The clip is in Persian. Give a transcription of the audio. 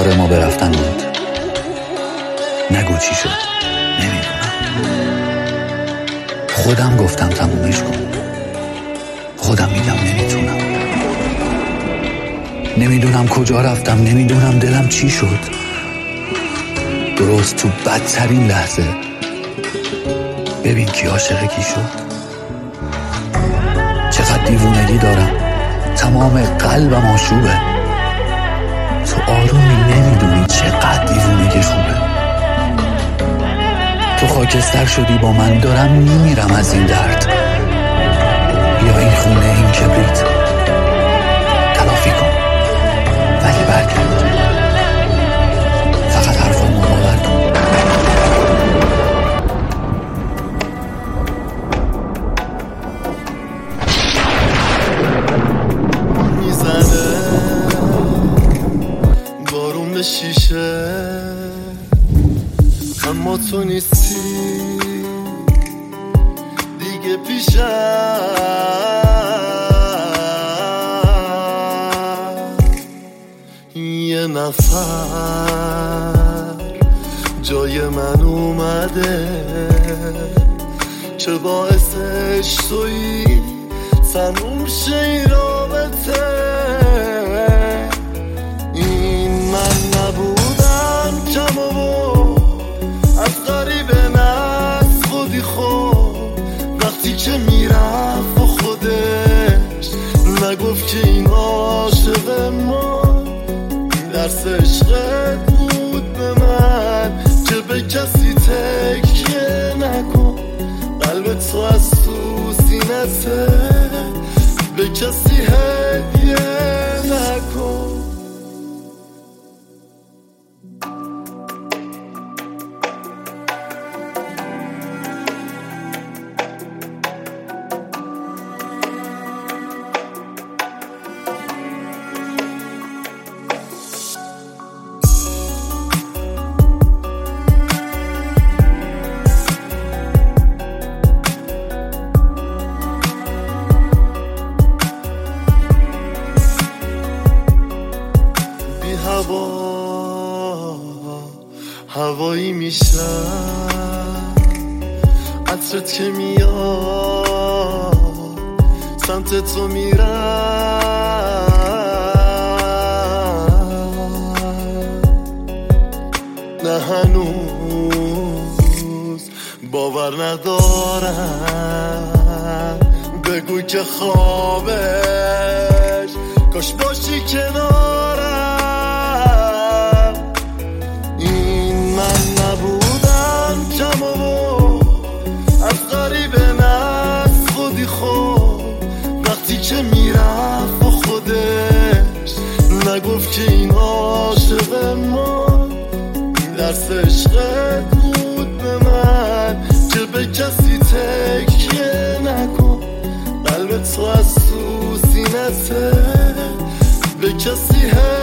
قرار ما به رفتن بود؟ نگو چی شد. نمیدونم. خودم گفتم تمومش کن. خودم میگم نمیتونم. نمیدونم کجا رفتم. نمیدونم دلم چی شد. درست تو بدترین لحظه ببین کی عاشق کی شد. چقدر دیوونگی دارم. تمام قلبم آشوبه. تو آرومی نمیدونی چقدر دیوونگی خوبه. تو خاکستر شدی با من. دارم میمیرم از این درد. یا این خونه این کبریت تلافی کن ولی برگرد. فقط حرفامو باور کن. میزنه بارون به شیشه اما تو نیستی دیگه پیشم. یه نفر جای من اومده که باعثش تویی تموم شه این رابطه. این من نبودم کم و از غریبه نست خودی خود وقتی که میرفت با خودش نگفت که این عاشق ما. درس عشقت بود به من که به کسی تکیه نکن. قلب تو از تو سینته به کسی هدیه نکن. هوایی میشم عطرت که میاد سمت تو میرم. نه هنوز باور ندارم. بگو که خوابش کاش باشی کنارم. کم و از غریبه نست خودی خود وقتی که میرفت با خودش نگفت که این عاشق ما. درس عشقت بود به من که به کسی تکیه نکن. قلب تو از تو سینته به کسی